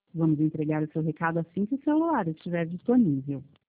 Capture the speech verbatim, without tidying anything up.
Vamos entregar o seu recado assim que o celular estiver disponível.